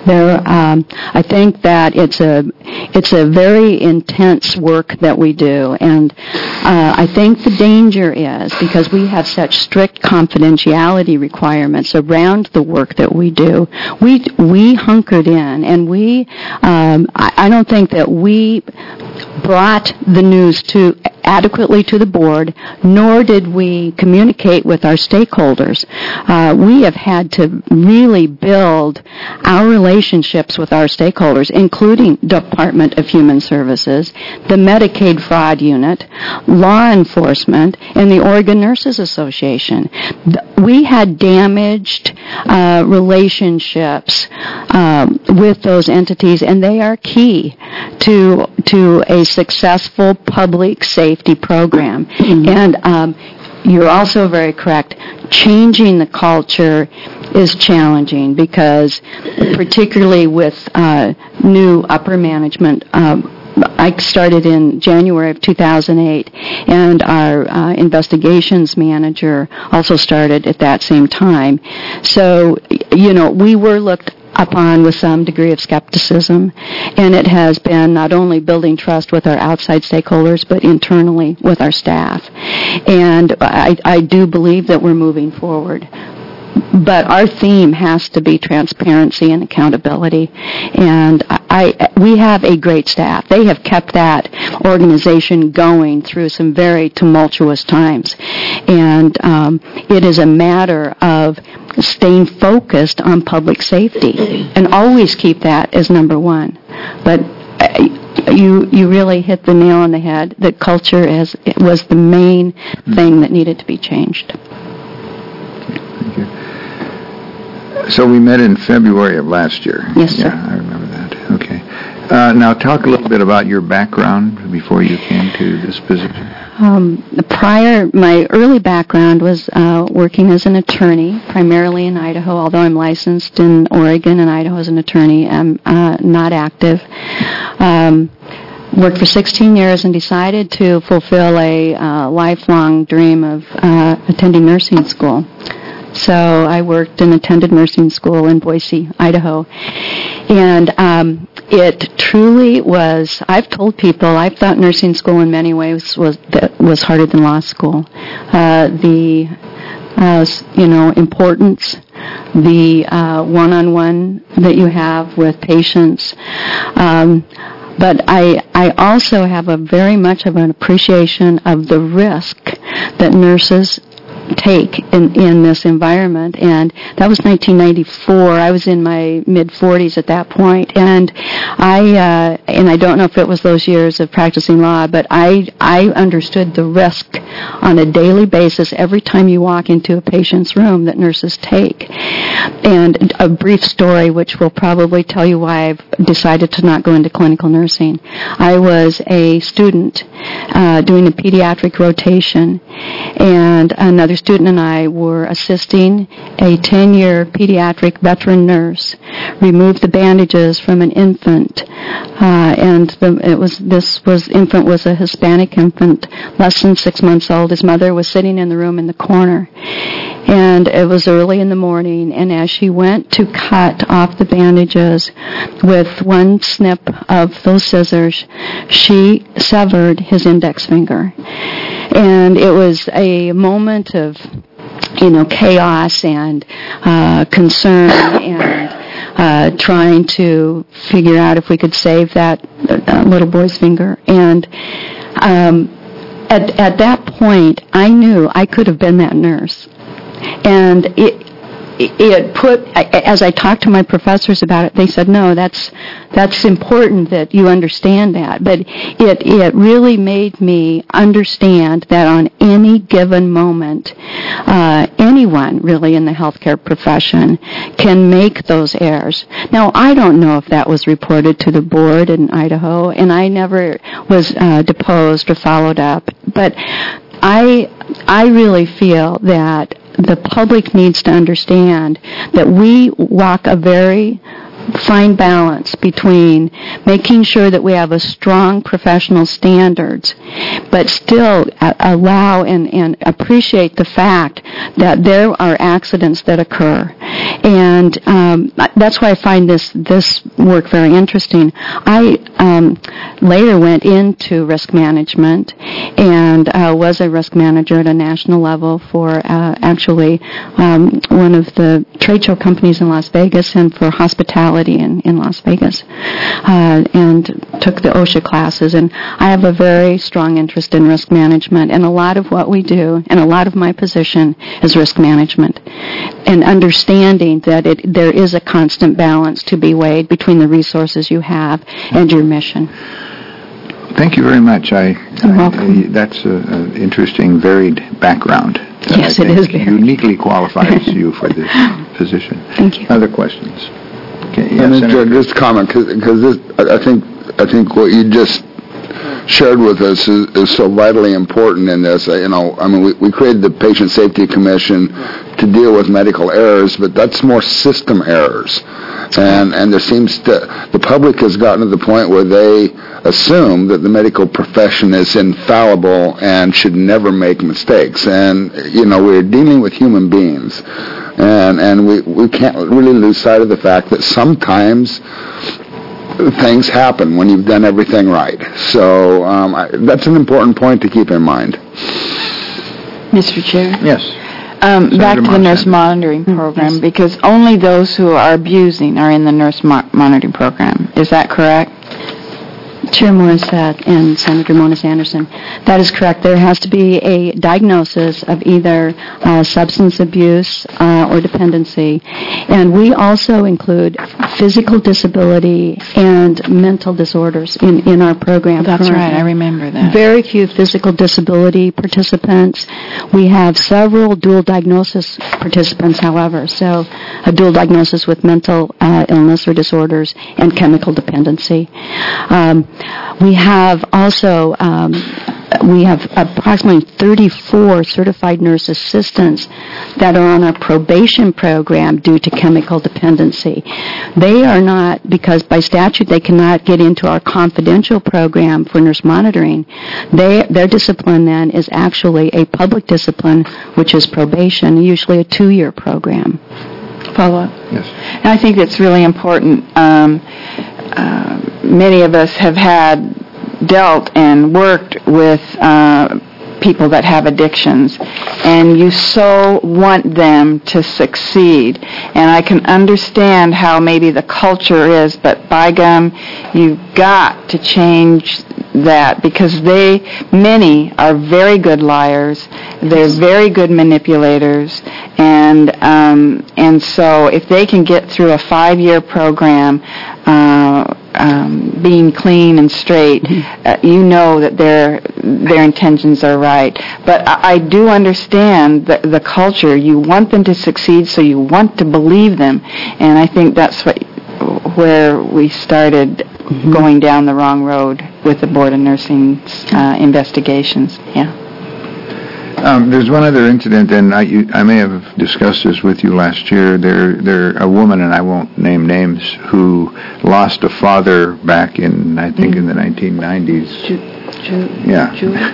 I think that it's a very intense work that we do, and I think the danger is because we have such strict confidentiality requirements around the work that we do. We hunkered in, and I don't think that we brought the news adequately to the board, nor did we communicate with our stakeholders. We have had to really build our relationships with our stakeholders, including Department of Human Services, the Medicaid Fraud Unit, law enforcement, and the Oregon Nurses Association. We had damaged relationships with those entities, and they are key to a successful public safety program. And you're also very correct. Changing the culture is challenging because, particularly with new upper management, I started in January of 2008, and our investigations manager also started at that same time. So, we were looked upon with some degree of skepticism, and it has been not only building trust with our outside stakeholders, but internally with our staff. And I do believe that we're moving forward. But our theme has to be transparency and accountability. And we have a great staff. They have kept that organization going through some very tumultuous times. And it is a matter of staying focused on public safety and always keep that as number one. But you really hit the nail on the head. That culture was the main thing that needed to be changed. Thank you. So we met in February of last year. Yes, sir. Yeah, I remember that. Okay. Now talk a little bit about your background before you came to this position. My early background was working as an attorney, primarily in Idaho, although I'm licensed in Oregon and Idaho as an attorney. I'm not active. Worked for 16 years and decided to fulfill a lifelong dream of attending nursing school. So I worked and attended nursing school in Boise, Idaho. And it truly was, I've told people, I've thought nursing school in many ways was harder than law school. The importance, the one-on-one that you have with patients. But I also have very much of an appreciation of the risk that nurses take in this environment, and that was 1994. I was in my mid-40s at that point, and I don't know if it was those years of practicing law, but I understood the risk on a daily basis every time you walk into a patient's room that nurses take. And a brief story, which will probably tell you why I've decided to not go into clinical nursing. I was a student doing a pediatric rotation, and another student and I were assisting a 10-year pediatric veteran nurse remove the bandages from an infant, and this infant was a Hispanic infant, less than 6 months old. His mother was sitting in the room in the corner, and it was early in the morning, and as she went to cut off the bandages with one snip of those scissors, she severed his index finger. And it was a moment of, chaos and concern and trying to figure out if we could save that little boy's finger. And at that point, I knew I could have been that nurse. And as I talked to my professors about it, they said, no, that's important that you understand that. But it really made me understand that on any given moment, anyone really in the healthcare profession can make those errors. Now, I don't know if that was reported to the board in Idaho, and I never was deposed or followed up. But I really feel that the public needs to understand that we walk a very fine balance between making sure that we have a strong professional standards, but still allow and appreciate the fact that there are accidents that occur. And that's why I find this work very interesting. I later went into risk management and was a risk manager at a national level for actually one of the trade show companies in Las Vegas and for hospitality in Las Vegas, and took the OSHA classes. And I have a very strong interest in risk management, and a lot of what we do and a lot of my position is risk management and understanding that there is a constant balance to be weighed between the resources you have and your mission. Thank you very much. You're welcome. That's an interesting, varied background. Yes, it is very. Uniquely qualifies you for this position. Thank you. Other questions? Okay. Yes, Yes, Senator. just a comment, because I think what you just shared with us is so vitally important in this. We created the Patient Safety Commission to deal with medical errors, but that's more system errors. And there seems the public has gotten to the point where they assume that the medical profession is infallible and should never make mistakes. And, we're dealing with human beings. And we can't really lose sight of the fact that sometimes things happen when you've done everything right. So that's an important point to keep in mind. Mr. Chair? Yes. Back to the Monson. nurse monitoring program, because only those who are abusing are in the nurse monitoring program. Is that correct? Chair Morissette and Senator Moniz Anderson, that is correct. There has to be a diagnosis of either substance abuse or dependency. And we also include physical disability and mental disorders in our program. That's currently. right, I remember that. Very few physical disability participants. We have several dual diagnosis participants, however, so a dual diagnosis with mental illness or disorders and chemical dependency. We have also we have approximately 34 certified nurse assistants that are on our probation program due to chemical dependency. They are not, because by statute they cannot get into our confidential program for nurse monitoring. Their discipline then is actually a public discipline, which is probation, usually a 2-year program. Follow up? Yes. And I think it's really important. Many of us have dealt and worked with people that have addictions, and you so want them to succeed. And I can understand how maybe the culture is, but by gum, you've got to change that, because many are very good liars, they're very good manipulators, and so if they can get through a 5-year program being clean and straight, you know that their intentions are right. But I do understand the culture. You want them to succeed, so you want to believe them, and I think that's where we started going down the wrong road with the Board of Nursing's investigations. Yeah. There's one other incident, and I may have discussed this with you last year. There a woman, and I won't name names, who lost a father back in, I think, in the 1990s. Yeah.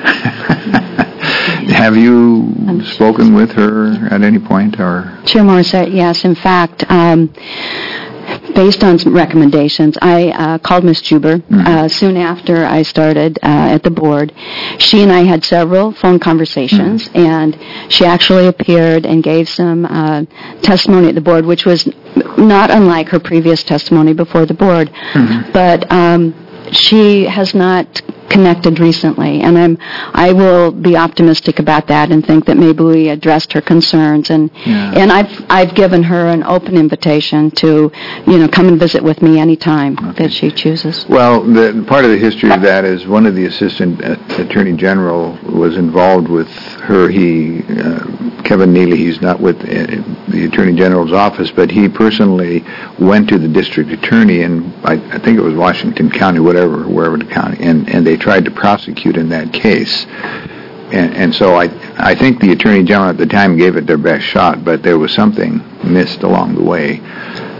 Have you spoken with her at any point, or? Chair Morissette, yes. In fact, based on some recommendations, I called Ms. Juber soon after I started at the board. She and I had several phone conversations, and she actually appeared and gave some testimony at the board, which was not unlike her previous testimony before the board. But she has not connected recently, and I will be optimistic about that and think that maybe we addressed her concerns, and I've given her an open invitation to come and visit with me anytime that she chooses. Well, part of the history of that is one of the assistant attorney general was involved with her. Kevin Neely, he's not with the attorney general's office, but he personally went to the district attorney in, I think it was Washington County, wherever the county, and they tried to prosecute in that case. And so I think the attorney general at the time gave it their best shot, but there was something missed along the way.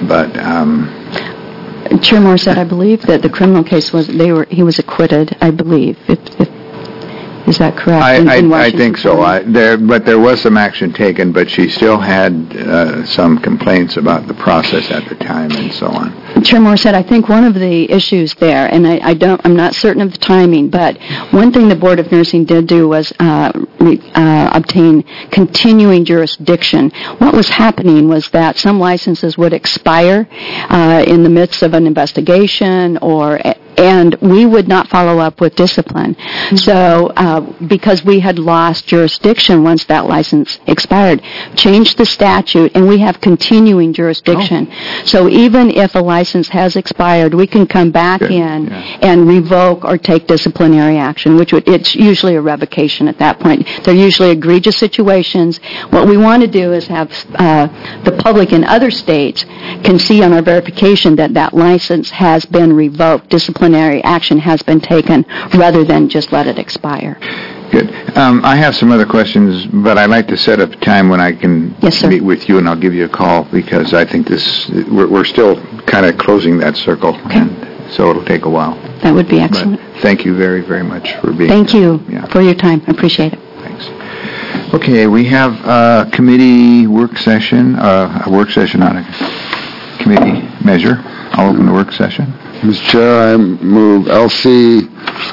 But Chair Morissette, I believe that the criminal case he was acquitted, I believe. Is that correct? I think so. But there was some action taken, but she still had some complaints about the process at the time and so on. Chair Morissette, I think one of the issues there, and I'm not certain of the timing, but one thing the Board of Nursing did do was obtain continuing jurisdiction. What was happening was that some licenses would expire in the midst of an investigation and we would not follow up with discipline. So, because we had lost jurisdiction once that license expired, changed the statute, and we have continuing jurisdiction. So even if a license has expired, we can come back in and revoke or take disciplinary action, it's usually a revocation at that point. They're usually egregious situations. What we want to do is have the public in other states can see on our verification that that license has been revoked, disciplinary action has been taken, rather than just let it expire. Good. I have some other questions, but I'd like to set up a time when I can meet with you, and I'll give you a call, because I think we're still kind of closing that circle, and so it'll take a while. That would be excellent. But thank you very, very much for being Thank here. you for your time. I appreciate it. Thanks. Okay, we have a committee work session, a work session on a committee measure. I'll open the work session. Mr. Chair, I move LC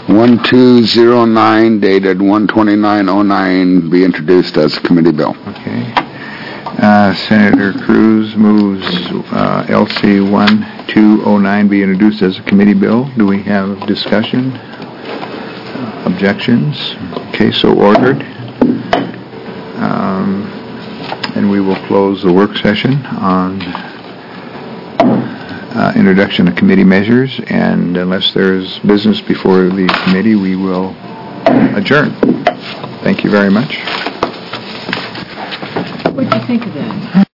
1209 dated 12909 be introduced as a committee bill. Okay. Senator Cruz moves LC 1209 be introduced as a committee bill. Do we have discussion? Objections? Okay, so ordered. And we will close the work session on introduction of committee measures, and unless there's business before the committee, we will adjourn. Thank you very much. What do you think of that?